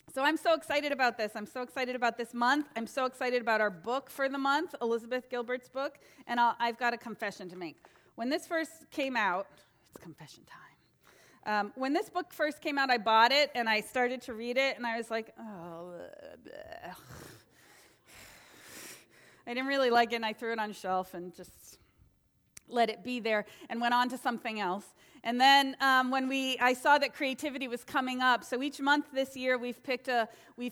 So I'm so excited about this. I'm so excited about this month. I'm so excited about our book for the month, Elizabeth Gilbert's book. And I've got a confession to make. When this first came out, it's confession time. When this book first came out, I bought it, and I started to read it, and I was like, oh, bleh. I didn't really like it, and I threw it on a shelf and just let it be there and went on to something else. And then when I saw that creativity was coming up, so each month this year we've picked a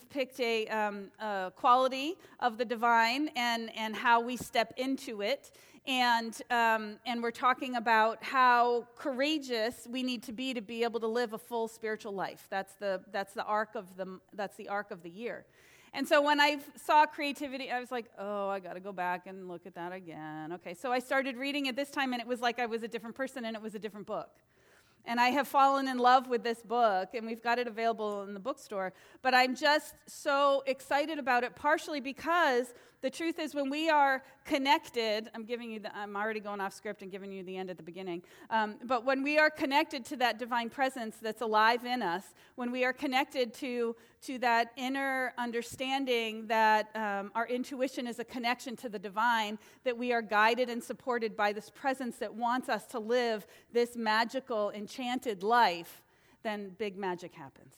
quality of the divine and how we step into it. And we're talking about how courageous we need to be able to live a full spiritual life. That's the arc of the year. And so when I saw creativity, I was like, oh, I got to go back and look at that again. Okay, so I started reading it this time, and it was like I was a different person, and it was a different book. And I have fallen in love with this book, and we've got it available in the bookstore. But I'm just so excited about it, partially because the truth is when we are connected, I'm already going off script and giving you the end at the beginning. But when we are connected to that divine presence that's alive in us, when we are connected to that inner understanding that our intuition is a connection to the divine, that we are guided and supported by this presence that wants us to live this magical, enchanted life, then big magic happens.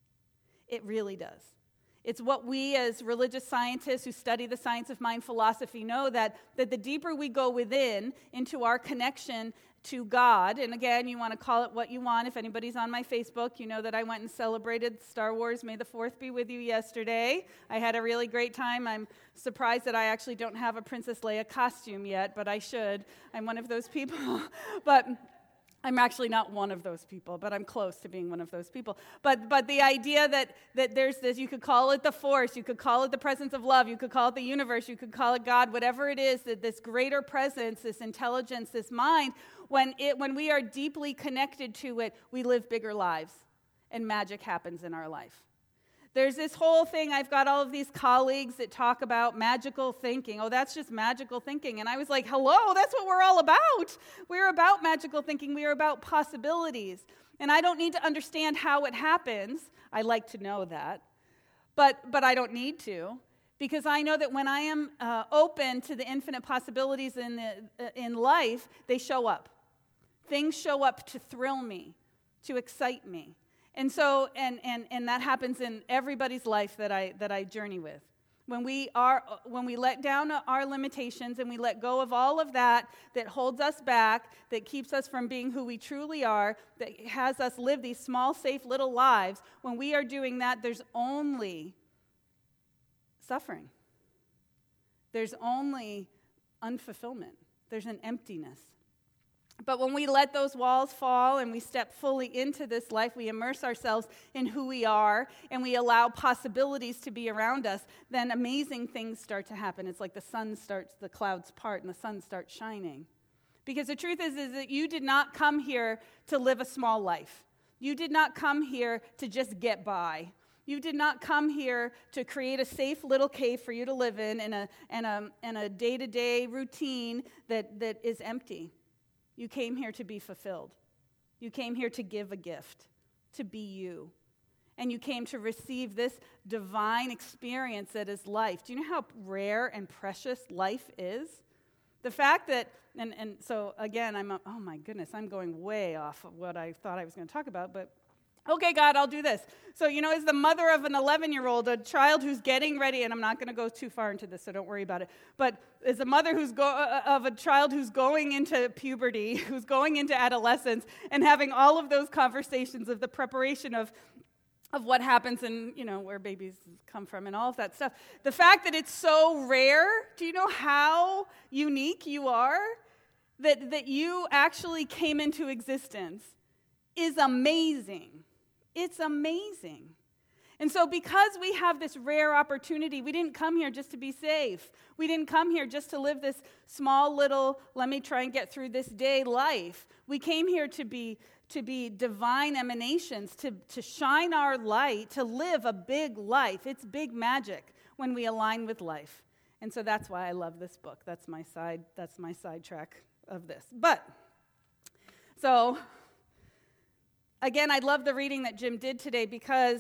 It really does. It's what we as religious scientists who study the science of mind philosophy know, that the deeper we go within into our connection to God, and again, you want to call it what you want. If anybody's on my Facebook, you know that I went and celebrated Star Wars May the 4th be with you yesterday. I had a really great time. I'm surprised that I actually don't have a Princess Leia costume yet, but I should. I'm one of those people. But I'm actually not one of those people, but I'm close to being one of those people. But the idea that there's this, you could call it the force, you could call it the presence of love, you could call it the universe, you could call it God, whatever it is, that this greater presence, this intelligence, this mind, when we are deeply connected to it, we live bigger lives, and magic happens in our life. There's this whole thing, I've got all of these colleagues that talk about magical thinking. Oh, that's just magical thinking. And I was like, hello, that's what we're all about. We're about magical thinking. We are about possibilities. And I don't need to understand how it happens. I like to know that. But I don't need to. Because I know that when I am open to the infinite possibilities in life, they show up. Things show up to thrill me, to excite me. And so, and that happens in everybody's life that I journey with. When we let down our limitations and we let go of all of that holds us back, that keeps us from being who we truly are, that has us live these small, safe little lives, when we are doing that, there's only suffering. There's only unfulfillment. There's an emptiness. But when we let those walls fall and we step fully into this life, we immerse ourselves in who we are, and we allow possibilities to be around us, then amazing things start to happen. It's like the clouds part and the sun starts shining. Because the truth is that you did not come here to live a small life. You did not come here to just get by. You did not come here to create a safe little cave for you to live in and a day-to-day routine that is empty. You came here to be fulfilled. You came here to give a gift, to be you. And you came to receive this divine experience that is life. Do you know how rare and precious life is? The fact that, and so again, oh my goodness, I'm going way off of what I thought I was going to talk about, but okay, God, I'll do this. So, as the mother of an 11-year-old, a child who's getting ready, and I'm not going to go too far into this, so don't worry about it, but as a mother of a child who's going into puberty, who's going into adolescence, and having all of those conversations of the preparation of what happens and, where babies come from and all of that stuff. The fact that it's so rare, do you know how unique you are? That you actually came into existence is amazing. It's amazing. And so because we have this rare opportunity, we didn't come here just to be safe. We didn't come here just to live this small little, let me try and get through this day life. We came here to be divine emanations, to shine our light, to live a big life. It's big magic when we align with life. And so that's why I love this book. That's my sidetrack of this. But, so again, I love the reading that Jim did today because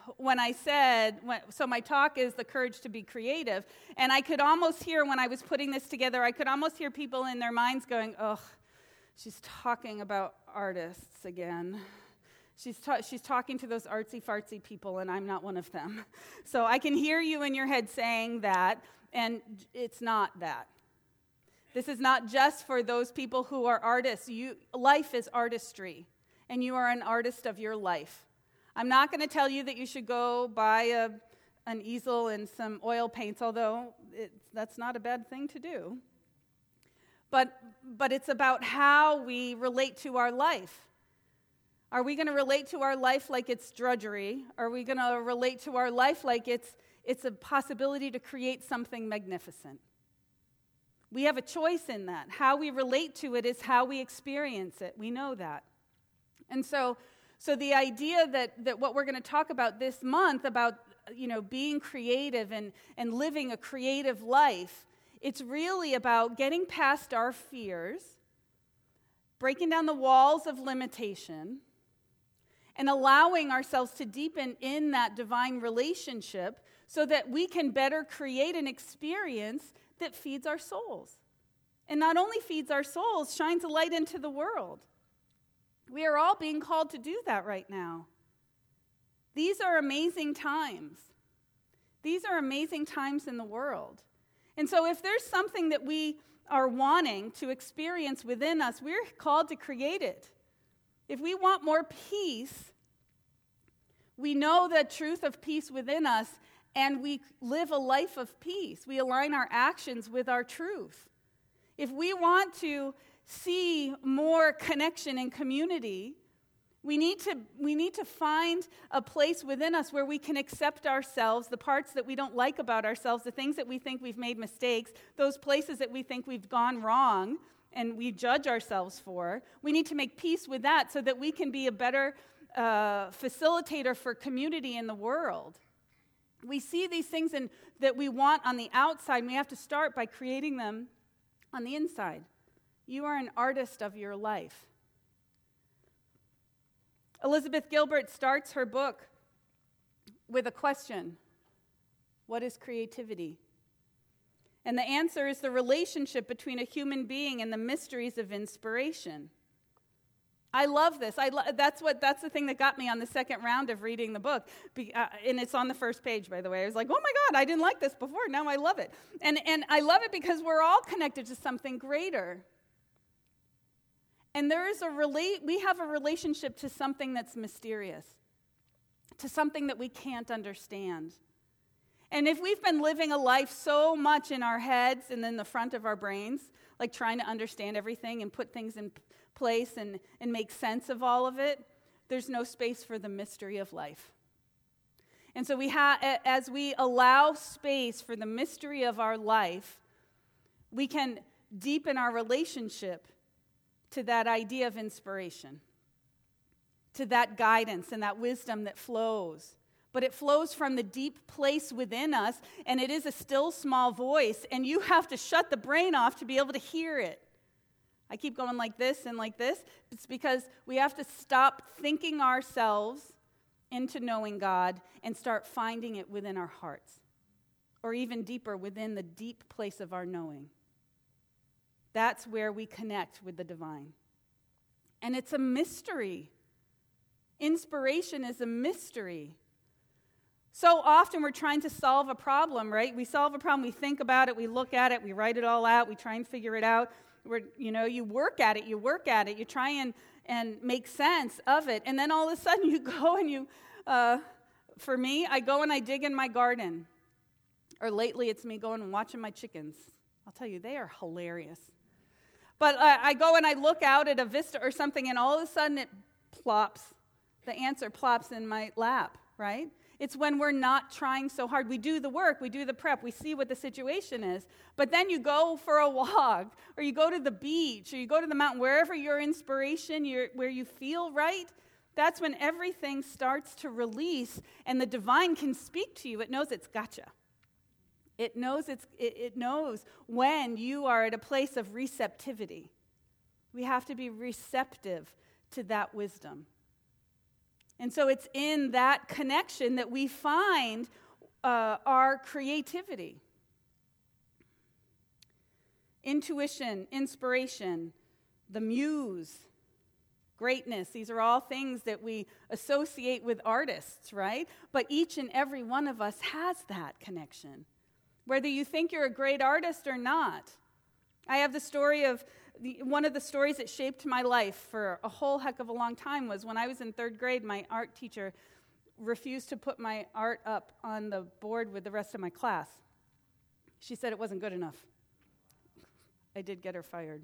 when I said, so my talk is the courage to be creative, and I could almost hear when I was putting this together, I could almost hear people in their minds going, "Oh, she's talking about artists again. She's talking to those artsy-fartsy people, and I'm not one of them." So I can hear you in your head saying that, and it's not that. This is not just for those people who are artists. Life is artistry, and you are an artist of your life. I'm not going to tell you that you should go buy an easel and some oil paints, although that's not a bad thing to do. But it's about how we relate to our life. Are we going to relate to our life like it's drudgery? Are we going to relate to our life like it's a possibility to create something magnificent? We have a choice in that. How we relate to it is how we experience it. We know that. And so the idea that what we're going to talk about this month about, being creative and living a creative life, it's really about getting past our fears, breaking down the walls of limitation, and allowing ourselves to deepen in that divine relationship so that we can better create an experience that feeds our souls. And not only feeds our souls, shines a light into the world. We are all being called to do that right now. These are amazing times. These are amazing times in the world. And so if there's something that we are wanting to experience within us, we're called to create it. If we want more peace, we know the truth of peace within us, and we live a life of peace. We align our actions with our truth. If we want to see more connection and community, we need to find a place within us where we can accept ourselves, the parts that we don't like about ourselves, the things that we think we've made mistakes, those places that we think we've gone wrong and we judge ourselves for. We need to make peace with that so that we can be a better facilitator for community in the world. We see these things that we want on the outside, and we have to start by creating them on the inside. You are an artist of your life. Elizabeth Gilbert starts her book with a question: what is creativity? And the answer is the relationship between a human being and the mysteries of inspiration. I love this. That's the thing that got me on the second round of reading the book. And it's on the first page, by the way. I was like, oh my God, I didn't like this before. Now I love it. And I love it because we're all connected to something greater. And we have a relationship to something that's mysterious, to something that we can't understand. And if we've been living a life so much in our heads and in the front of our brains, like trying to understand everything and put things in place and make sense of all of it, there's no space for the mystery of life. And so as we allow space for the mystery of our life, we can deepen our relationship to that idea of inspiration, to that guidance and that wisdom that flows. But it flows from the deep place within us, and it is a still small voice, and you have to shut the brain off to be able to hear it. I keep going like this and like this. It's because we have to stop thinking ourselves into knowing God and start finding it within our hearts, or even deeper within the deep place of our knowing. That's where we connect with the divine. And it's a mystery. Inspiration is a mystery. So often we're trying to solve a problem, right? We solve a problem, we think about it, we look at it, we write it all out, we try and figure it out. You work at it, you try and make sense of it. And then all of a sudden you go and for me, I go and I dig in my garden. Or lately it's me going and watching my chickens. I'll tell you, they are hilarious. But I go and I look out at a vista or something, and all of a sudden the answer plops in my lap, right? It's when we're not trying so hard. We do the work, we do the prep, we see what the situation is. But then you go for a walk, or you go to the beach, or you go to the mountain, wherever your inspiration, where you feel right, that's when everything starts to release, and the divine can speak to you. It knows it's gotcha. It knows when you are at a place of receptivity. We have to be receptive to that wisdom. And so it's in that connection that we find our creativity. Intuition, inspiration, the muse, greatness. These are all things that we associate with artists, right? But each and every one of us has that connection, whether you think you're a great artist or not. I have the story of one of the stories that shaped my life for a whole heck of a long time was when I was in 3rd grade, my art teacher refused to put my art up on the board with the rest of my class. She said it wasn't good enough. I did get her fired.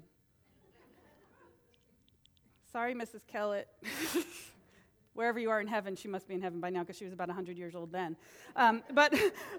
Sorry, Mrs. Kellett. Wherever you are in heaven, she must be in heaven by now because she was about 100 years old then. But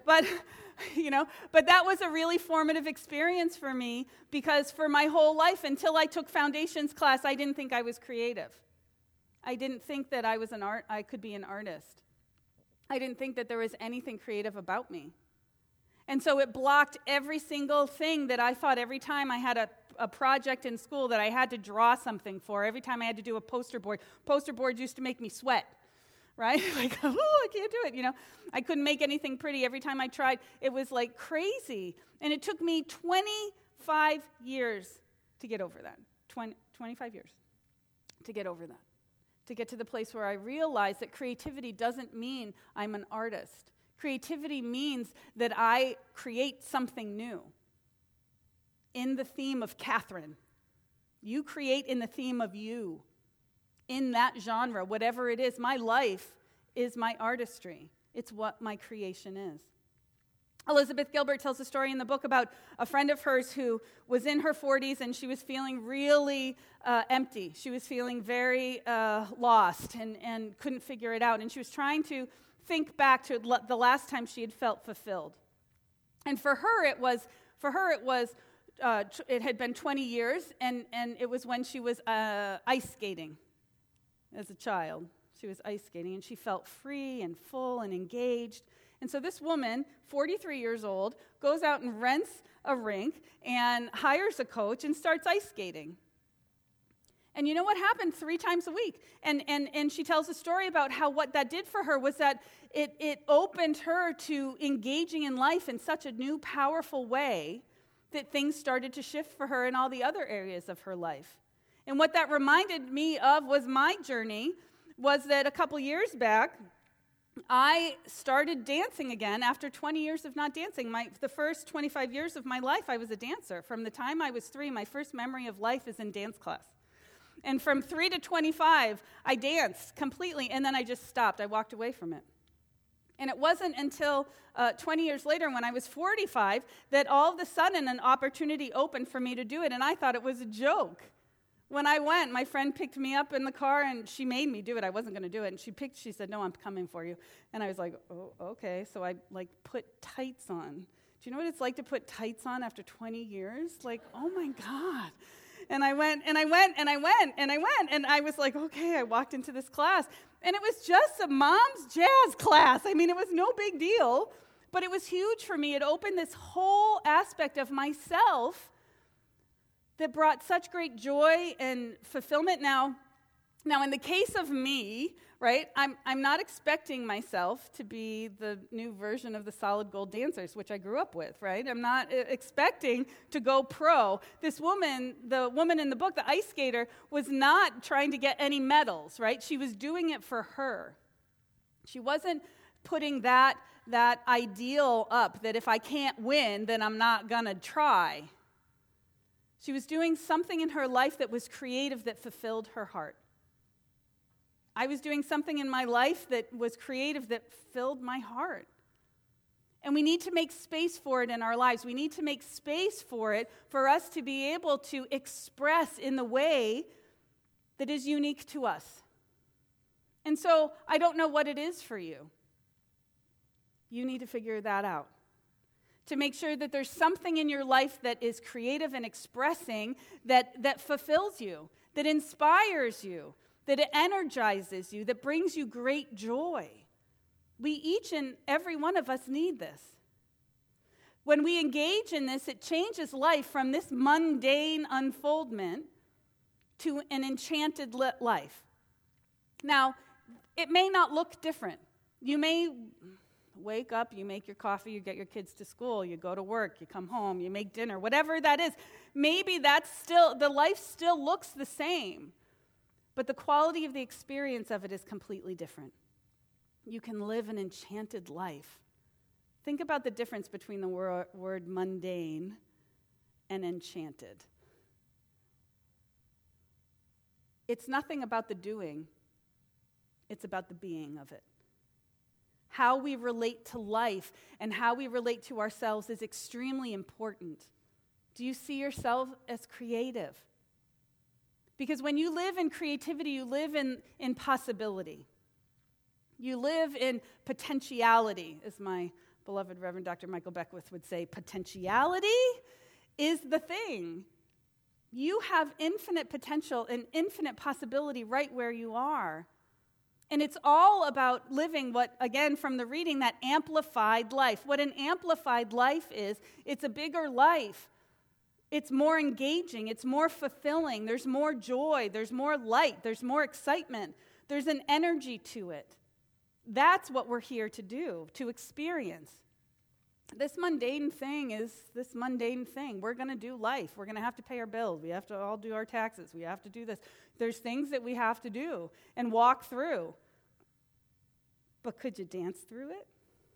that was a really formative experience for me because for my whole life, until I took foundations class, I didn't think I was creative. I didn't think that I could be an artist. I didn't think that there was anything creative about me. And so it blocked every single thing that I thought every time I had a project in school that I had to draw something for, every time I had to do a poster board. Poster boards used to make me sweat, right? Like, I can't do it, I couldn't make anything pretty. Every time I tried, it was like crazy. And it took me 25 years to get over that. 25 years to get over that. To get to the place where I realized that creativity doesn't mean I'm an artist. Creativity means that I create something new. In the theme of Catherine. You create in the theme of you. In that genre, whatever it is, my life is my artistry. It's what my creation is. Elizabeth Gilbert tells a story in the book about a friend of hers who was in her 40s and she was feeling really empty. She was feeling very lost and couldn't figure it out. And she was trying to think back to the last time she had felt fulfilled. And for her it was it had been 20 years, and it was when she was ice skating as a child. She was ice skating, and she felt free and full and engaged. And so this woman, 43 years old, goes out and rents a rink and hires a coach and starts ice skating. And you know what happened 3 times a week? And she tells a story about how what that did for her was that it opened her to engaging in life in such a new, powerful way that things started to shift for her in all the other areas of her life. And what that reminded me of was my journey, was that a couple years back, I started dancing again after 20 years of not dancing. The first 25 years of my life, I was a dancer. From the time I was 3, my first memory of life is in dance class. And from 3 to 25, I danced completely, and then I just stopped. I walked away from it. And it wasn't until 20 years later, when I was 45, that all of a sudden an opportunity opened for me to do it, and I thought it was a joke. When I went, my friend picked me up in the car, and she made me do it. I wasn't going to do it, and she said, "No, I'm coming for you." And I was like, "Oh, okay." So I, put tights on. Do you know what it's like to put tights on after 20 years? Oh, my God. And I went, and I was like, okay, I walked into this class. And it was just a mom's jazz class. I mean, it was no big deal, but it was huge for me. It opened this whole aspect of myself that brought such great joy and fulfillment. Now, in the case of me, right, I'm not expecting myself to be the new version of the Solid Gold Dancers, which I grew up with, right? I'm not expecting to go pro. This woman, the woman in the book, the ice skater, was not trying to get any medals, right? She was doing it for her. She wasn't putting that ideal up that if I can't win, then I'm not going to try. She was doing something in her life that was creative, that fulfilled her heart. I was doing something in my life that was creative, that filled my heart. And we need to make space for it in our lives. We need to make space for it for us to be able to express in the way that is unique to us. And so I don't know what it is for you. You need to figure that out. To make sure that there's something in your life that is creative and expressing that fulfills you, that inspires you, that it energizes you, that brings you great joy. We each and every one of us need this. When we engage in this, it changes life from this mundane unfoldment to an enchanted life. Now, it may not look different. You may wake up, you make your coffee, you get your kids to school, you go to work, you come home, you make dinner, whatever that is. Maybe the life still looks the same, but the quality of the experience of it is completely different. You can live an enchanted life. Think about the difference between the word mundane and enchanted. It's nothing about the doing, it's about the being of it. How we relate to life and how we relate to ourselves is extremely important. Do you see yourself as creative? Because when you live in creativity, you live in possibility. You live in potentiality, as my beloved Reverend Dr. Michael Beckwith would say. Potentiality is the thing. You have infinite potential and infinite possibility right where you are. And it's all about living what, again, from the reading, that amplified life. What an amplified life is, it's a bigger life. It's more engaging. It's more fulfilling. There's more joy. There's more light. There's more excitement. There's an energy to it. That's what we're here to do, to experience. This mundane thing is this mundane thing. We're going to do life. We're going to have to pay our bills. We have to all do our taxes. We have to do this. There's things that we have to do and walk through. But could you dance through it?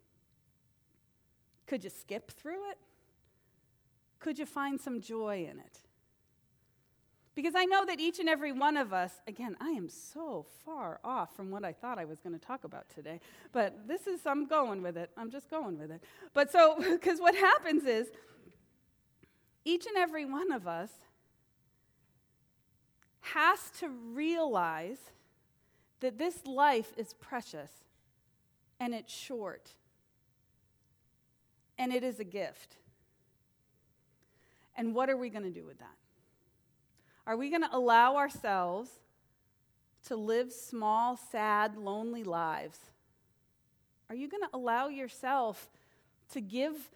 Could you skip through it? Could you find some joy in it? Because I know that each and every one of us, again, I am so far off from what I thought I was going to talk about today. But I'm going with it. I'm just going with it. But because what happens is, each and every one of us has to realize that this life is precious and it's short and it is a gift. And what are we going to do with that? Are we going to allow ourselves to live small, sad, lonely lives? Are you going to allow yourself to give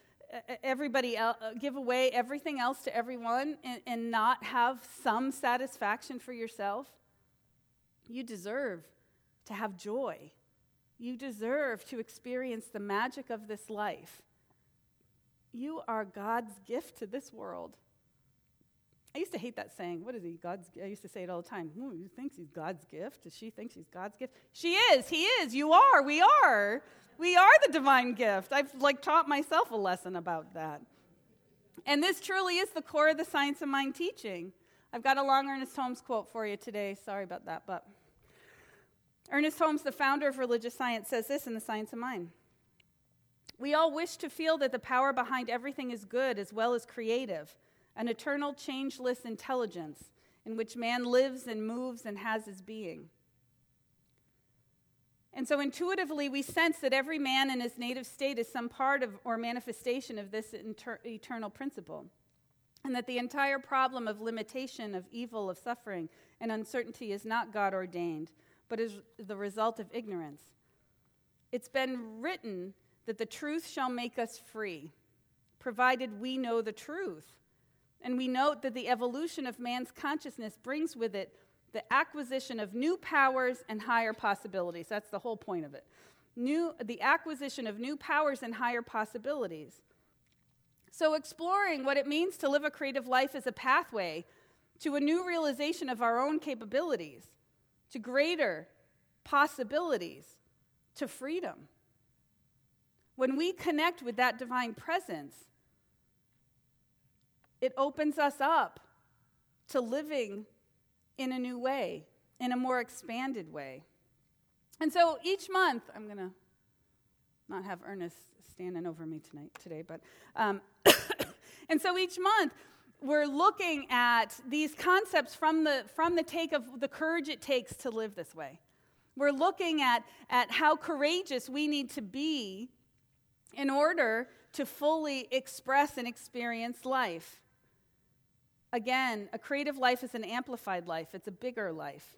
away everything else to everyone and not have some satisfaction for yourself? You deserve to have joy. You deserve to experience the magic of this life. You are God's gift to this world. I used to hate that saying. What is he? I used to say it all the time. Who thinks he's God's gift? Does she think she's God's gift? She is. He is. You are. We are. We are the divine gift. I've taught myself a lesson about that. And this truly is the core of the Science of Mind teaching. I've got a long Ernest Holmes quote for you today. Sorry about that, but Ernest Holmes, the founder of religious science, says this in The Science of Mind. We all wish to feel that the power behind everything is good as well as creative, an eternal, changeless intelligence in which man lives and moves and has his being. And so intuitively, we sense that every man in his native state is some part of or manifestation of this eternal principle, and that the entire problem of limitation, of evil, of suffering, and uncertainty is not God-ordained, but is the result of ignorance. It's been written that the truth shall make us free, provided we know the truth. And we note that the evolution of man's consciousness brings with it the acquisition of new powers and higher possibilities. That's the whole point of it. The acquisition of new powers and higher possibilities. So exploring what it means to live a creative life is a pathway to a new realization of our own capabilities, to greater possibilities, to freedom. When we connect with that divine presence, it opens us up to living in a new way, in a more expanded way. And so each month, I'm going to not have Ernest standing over me today, but and so each month we're looking at these concepts from the take of the courage it takes to live this way. We're looking at how courageous we need to be in order to fully express and experience life. Again, a creative life is an amplified life. It's a bigger life.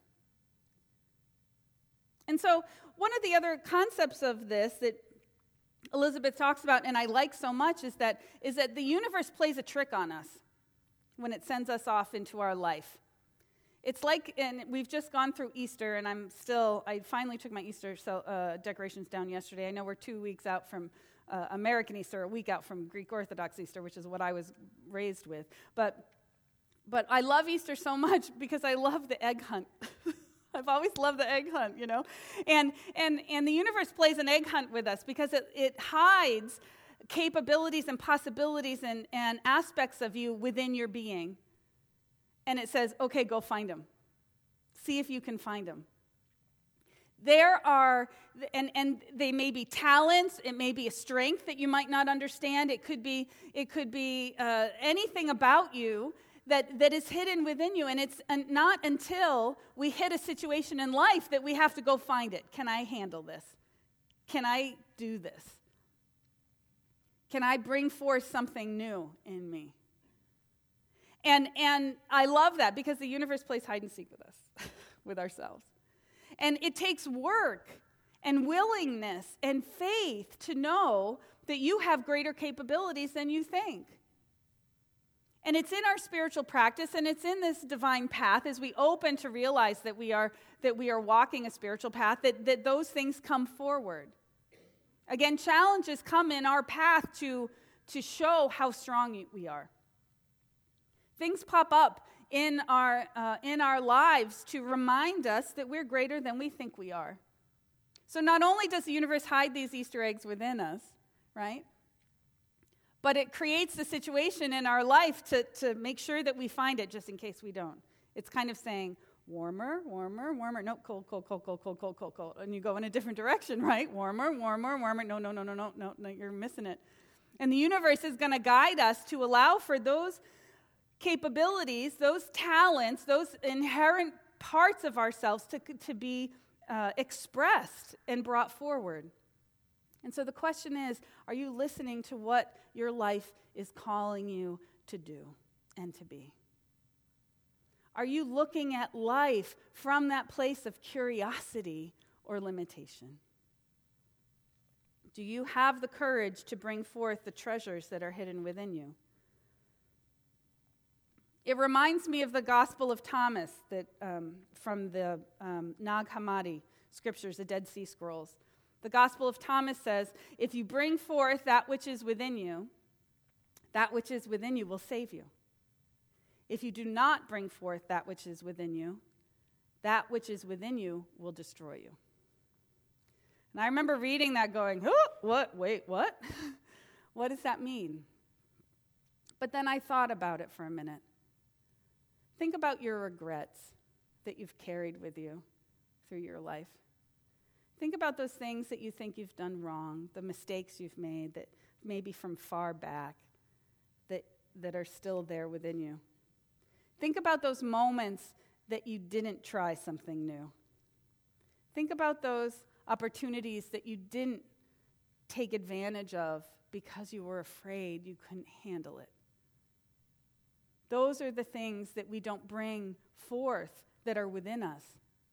And so one of the other concepts of this that Elizabeth talks about, and I like so much, is that the universe plays a trick on us when it sends us off into our life. It's like, and we've just gone through Easter, and I finally took my Easter decorations down yesterday. I know we're 2 weeks out from American Easter, a week out from Greek Orthodox Easter, which is what I was raised with. But I love Easter so much because I love the egg hunt. I've always loved the egg hunt, you know. And the universe plays an egg hunt with us because it hides capabilities and possibilities and aspects of you within your being. And it says, okay, go find them. See if you can find them. There are, and they may be talents, it may be a strength that you might not understand, it could be anything about you that is hidden within you, and it's not until we hit a situation in life that we have to go find it. Can I handle this? Can I do this? Can I bring forth something new in me? And I love that because the universe plays hide and seek with us, with ourselves. And it takes work and willingness and faith to know that you have greater capabilities than you think. And it's in our spiritual practice, and it's in this divine path as we open to realize that we are walking a spiritual path, that those things come forward. Again, challenges come in our path to show how strong we are. Things pop up in our lives to remind us that we're greater than we think we are. So not only does the universe hide these Easter eggs within us, right? But it creates the situation in our life to make sure that we find it just in case we don't. It's kind of saying, warmer, warmer, warmer. No, cold, cold, cold, cold, cold, cold, cold, cold. And you go in a different direction, right? Warmer, warmer, warmer. No, you're missing it. And the universe is going to guide us to allow for those capabilities, those talents, those inherent parts of ourselves to be expressed and brought forward. And so the question is, are you listening to what your life is calling you to do and to be? Are you looking at life from that place of curiosity or limitation? Do you have the courage to bring forth the treasures that are hidden within you? It reminds me of the Gospel of Thomas that from the Nag Hammadi scriptures, the Dead Sea Scrolls. The Gospel of Thomas says, if you bring forth that which is within you, that which is within you will save you. If you do not bring forth that which is within you, that which is within you will destroy you. And I remember reading that going, oh, what? Wait, what? What does that mean? But then I thought about it for a minute. Think about your regrets that you've carried with you through your life. Think about those things that you think you've done wrong, the mistakes you've made that maybe from far back that are still there within you. Think about those moments that you didn't try something new. Think about those opportunities that you didn't take advantage of because you were afraid you couldn't handle it. Those are the things that we don't bring forth that are within us.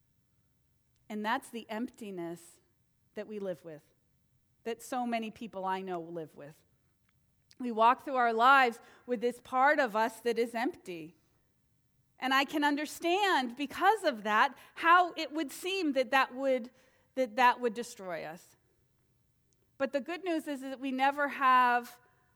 And that's the emptiness that we live with, that so many people I know live with. We walk through our lives with this part of us that is empty. And I can understand, because of that, how it would seem that would destroy us. But the good news is that we never have,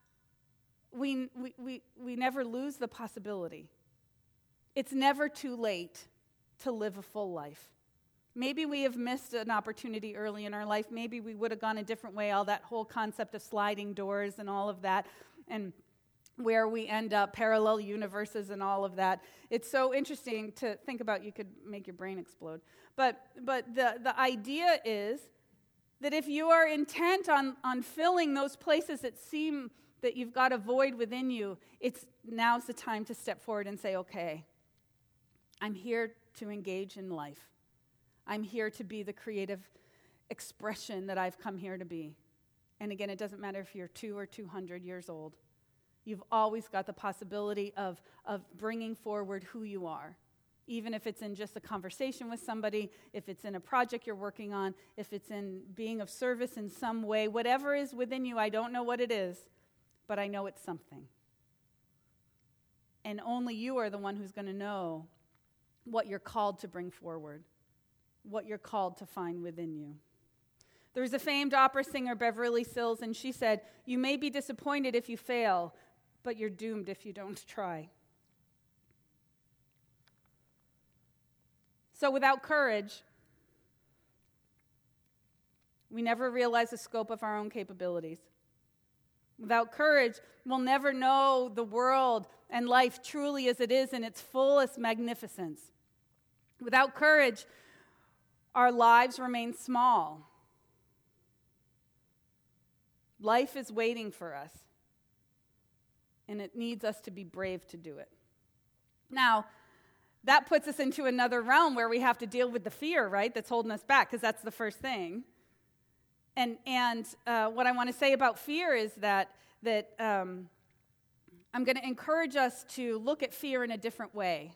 we never lose the possibility. It's never too late to live a full life. Maybe we have missed an opportunity early in our life. Maybe we would have gone a different way, all that whole concept of sliding doors and all of that, and where we end up, parallel universes and all of that. It's so interesting to think about. You could make your brain explode. But the idea is that if you are intent on filling those places that seem that you've got a void within you, now's the time to step forward and say, okay, I'm here to engage in life. I'm here to be the creative expression that I've come here to be. And again, it doesn't matter if you're 2 or 200 years old. You've always got the possibility of bringing forward who you are, even if it's in just a conversation with somebody, if it's in a project you're working on, if it's in being of service in some way, whatever is within you, I don't know what it is, but I know it's something. And only you are the one who's going to know what you're called to bring forward, what you're called to find within you. There's a famed opera singer, Beverly Sills, and she said, "You may be disappointed if you fail, but you're doomed if you don't try." So without courage, we never realize the scope of our own capabilities. Without courage, we'll never know the world and life truly as it is in its fullest magnificence. Without courage, our lives remain small. Life is waiting for us, and it needs us to be brave to do it. Now, that puts us into another realm where we have to deal with the fear, right, that's holding us back, because that's the first thing. And what I want to say about fear is that I'm going to encourage us to look at fear in a different way.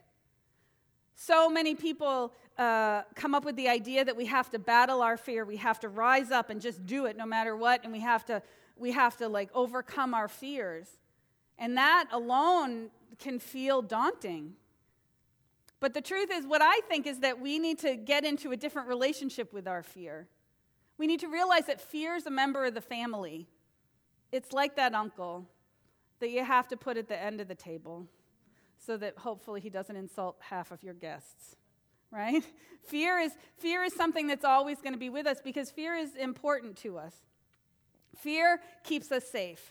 So many people come up with the idea that we have to battle our fear, we have to rise up and just do it no matter what, and we have to like overcome our fears. And that alone can feel daunting. But the truth is, what I think is that we need to get into a different relationship with our fear. We need to realize that fear is a member of the family. It's like that uncle that you have to put at the end of the table so that hopefully he doesn't insult half of your guests, right? Fear is something that's always going to be with us because fear is important to us. Fear keeps us safe.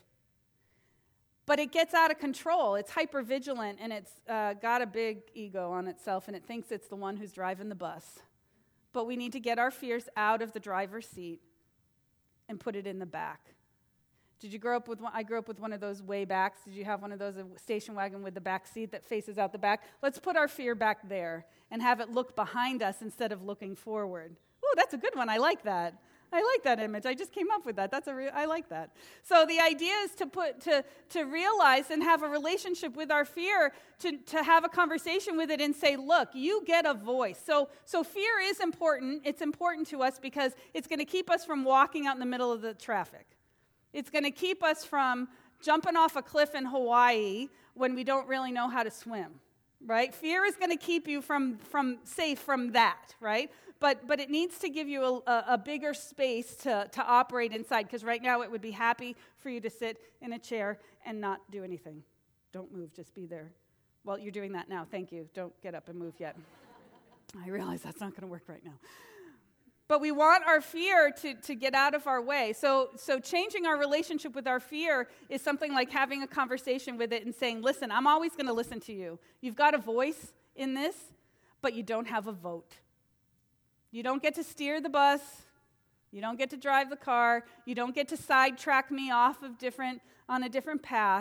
But it gets out of control. It's hypervigilant, and it's got a big ego on itself, and it thinks it's the one who's driving the bus. But we need to get our fears out of the driver's seat and put it in the back. Did you grow up with one? I grew up with one of those way backs. Did you have one of those, a station wagon with the back seat that faces out the back? Let's put our fear back there and have it look behind us instead of looking forward. Ooh, that's a good one. I like that. I like that image. I just came up with that. I like that. So the idea is to realize and have a relationship with our fear, to have a conversation with it and say, look, you get a voice. So fear is important. It's important to us because it's going to keep us from walking out in the middle of the traffic. It's going to keep us from jumping off a cliff in Hawaii when we don't really know how to swim, right? Fear is going to keep you from safe from that, right? But it needs to give you a bigger space to operate inside, because right now it would be happy for you to sit in a chair and not do anything. Don't move, just be there. Well, you're doing that now. Thank you. Don't get up and move yet. I realize that's not going to work right now. But we want our fear to get out of our way. So changing our relationship with our fear is something like having a conversation with it and saying, listen, I'm always going to listen to you. You've got a voice in this, but you don't have a vote. You don't get to steer the bus. You don't get to drive the car. You don't get to sidetrack me off of on a different path.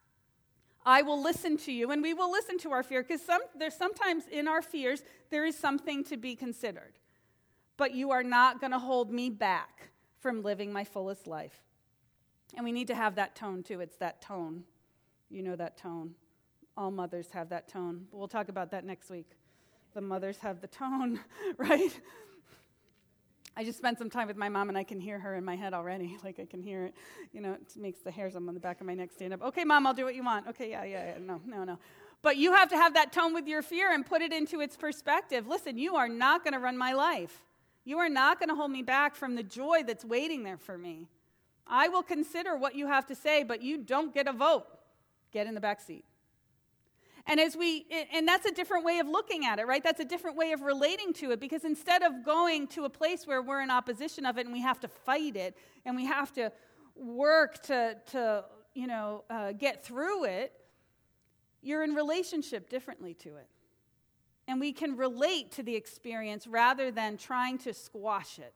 I will listen to you, and we will listen to our fear, because there's sometimes in our fears there is something to be considered. But you are not going to hold me back from living my fullest life. And we need to have that tone too. It's that tone. You know that tone. All mothers have that tone. We'll talk about that next week. The mothers have the tone, right? I just spent some time with my mom, and I can hear her in my head already. Like, I can hear it. You know, it makes the hairs on the back of my neck stand up. Okay, Mom, I'll do what you want. Okay, yeah. No. But you have to have that tone with your fear and put it into its perspective. Listen, you are not going to run my life. You are not going to hold me back from the joy that's waiting there for me. I will consider what you have to say, but you don't get a vote. Get in the back seat. And that's a different way of looking at it, right? That's a different way of relating to it, because instead of going to a place where we're in opposition of it and we have to fight it and we have to work to get through it, you're in relationship differently to it. And we can relate to the experience rather than trying to squash it.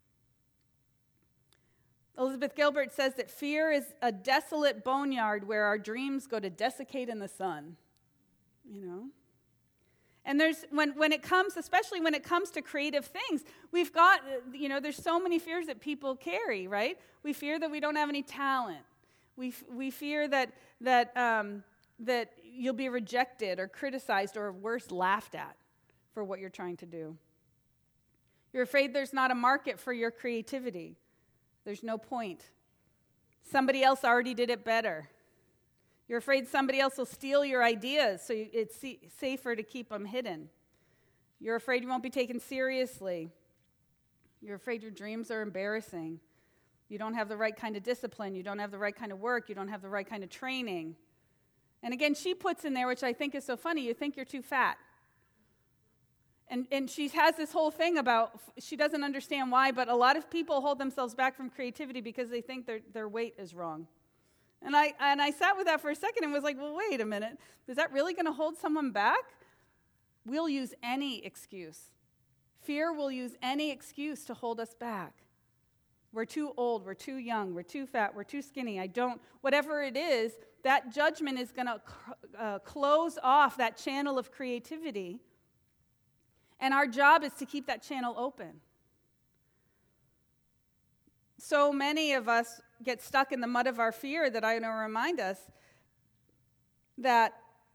Elizabeth Gilbert says that fear is a desolate boneyard where our dreams go to desiccate in the sun. You know? And there's when it comes, especially when it comes to creative things, we've got, there's so many fears that people carry, right? We fear that we don't have any talent. We fear that you'll be rejected or criticized or worse, laughed at for what you're trying to do. You're afraid there's not a market for your creativity. There's no point. Somebody else already did it better. You're afraid somebody else will steal your ideas, so it's safer to keep them hidden. You're afraid you won't be taken seriously. You're afraid your dreams are embarrassing. You don't have the right kind of discipline. You don't have the right kind of work. You don't have the right kind of training. And again, she puts in there, which I think is so funny, you think you're too fat. And she has this whole thing about, she doesn't understand why, but a lot of people hold themselves back from creativity because they think their weight is wrong. And I sat with that for a second and was like, well, wait a minute. Is that really going to hold someone back? We'll use any excuse. Fear will use any excuse to hold us back. We're too old, we're too young, we're too fat, we're too skinny, whatever it is, that judgment is going to close off that channel of creativity. And our job is to keep that channel open. So many of us get stuck in the mud of our fear that I want to remind us that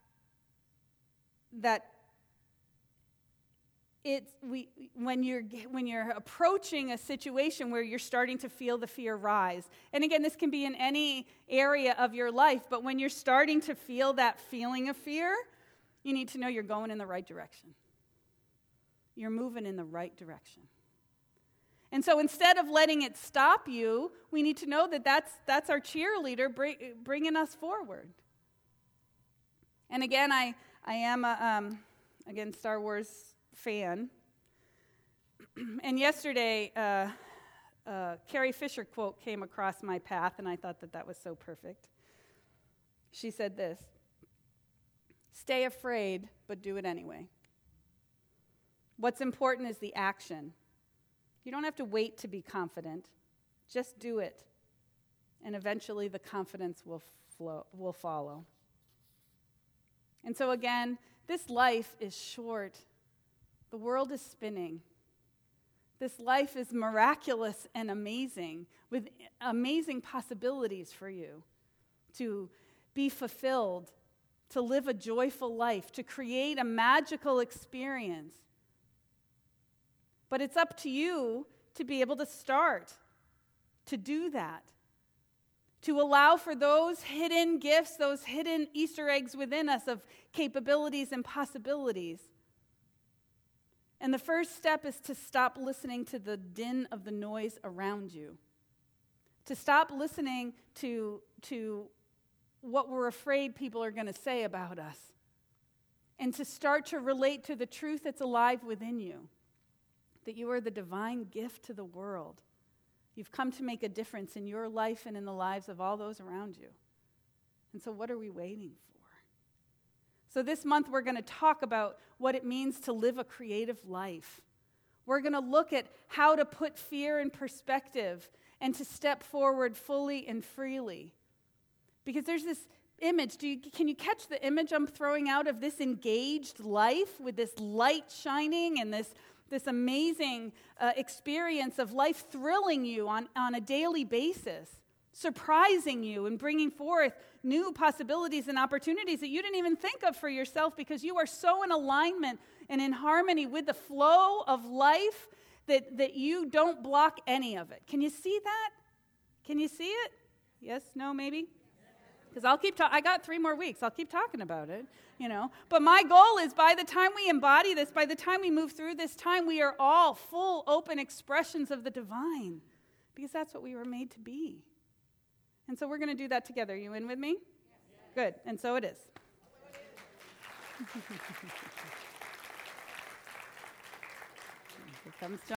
when you're approaching a situation where you're starting to feel the fear rise, and again, this can be in any area of your life, but when you're starting to feel that feeling of fear, you need to know you're going in the right direction. You're moving in the right direction. And so instead of letting it stop you, we need to know that that's our cheerleader bringing us forward. And again, I am a Star Wars fan. And yesterday, Carrie Fisher quote came across my path, and I thought that was so perfect. She said this: "Stay afraid, but do it anyway. What's important is the action. You don't have to wait to be confident. Just do it. And eventually the confidence will follow." And so again, this life is short. The world is spinning. This life is miraculous and amazing, with amazing possibilities for you to be fulfilled, to live a joyful life, to create a magical experience. But it's up to you to be able to start to do that, to allow for those hidden gifts, those hidden Easter eggs within us of capabilities and possibilities. And the first step is to stop listening to the din of the noise around you, to stop listening to what we're afraid people are going to say about us, and to start to relate to the truth that's alive within you. That you are the divine gift to the world. You've come to make a difference in your life and in the lives of all those around you. And so what are we waiting for? So this month we're going to talk about what it means to live a creative life. We're going to look at how to put fear in perspective and to step forward fully and freely. Because there's this image. Can you catch the image I'm throwing out of this engaged life with this light shining and this amazing experience of life thrilling you on a daily basis, surprising you and bringing forth new possibilities and opportunities that you didn't even think of for yourself because you are so in alignment and in harmony with the flow of life that you don't block any of it. Can you see that? Can you see it? Yes, no, maybe? Because I'll keep talking. I got 3 more weeks. I'll keep talking about it, But my goal is by the time we embody this, by the time we move through this time, we are all full, open expressions of the divine. Because that's what we were made to be. And so we're going to do that together. You in with me? Yes. Good. And so it is. Here comes John.